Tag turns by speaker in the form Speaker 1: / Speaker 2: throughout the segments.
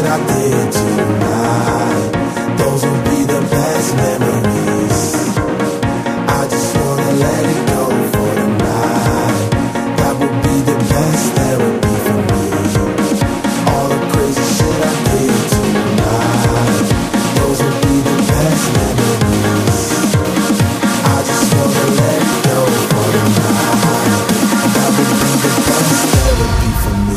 Speaker 1: shit I did tonight, those will be the best memories. I just wanna let it go for the night. That would be the best therapy for me. All the crazy shit I did tonight, those will be the best memories. I just wanna let it go for the night. That would be the best therapy for me.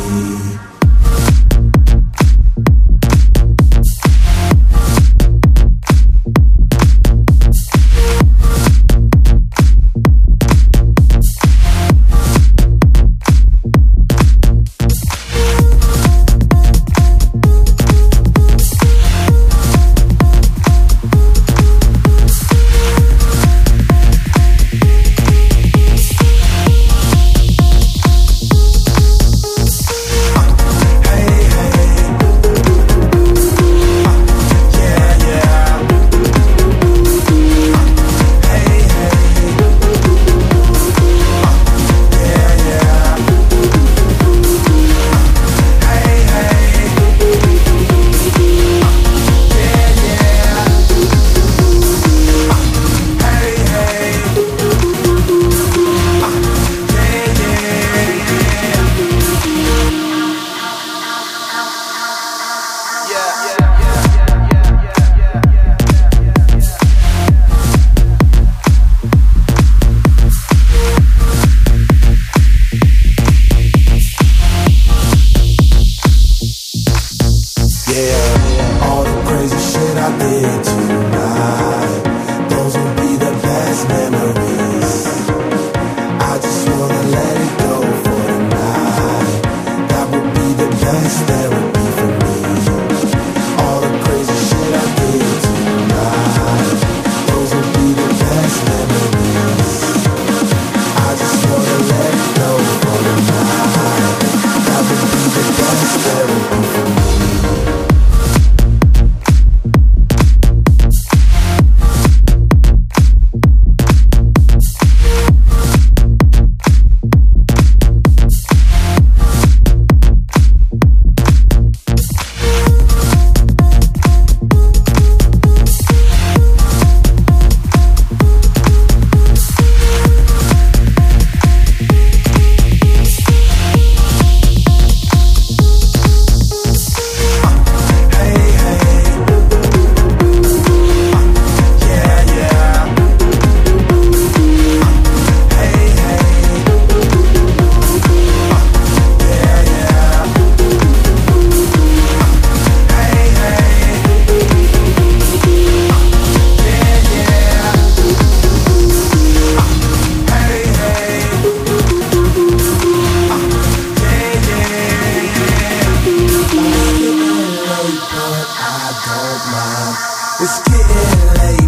Speaker 1: All the crazy shit I did tonight, those will be the best memories. I just wanna let it go for the night. That would be the best therapy for me. All the crazy shit I did tonight, those will be the best memories. I just wanna let it go for the night. That would be the best therapy for me. It's getting late.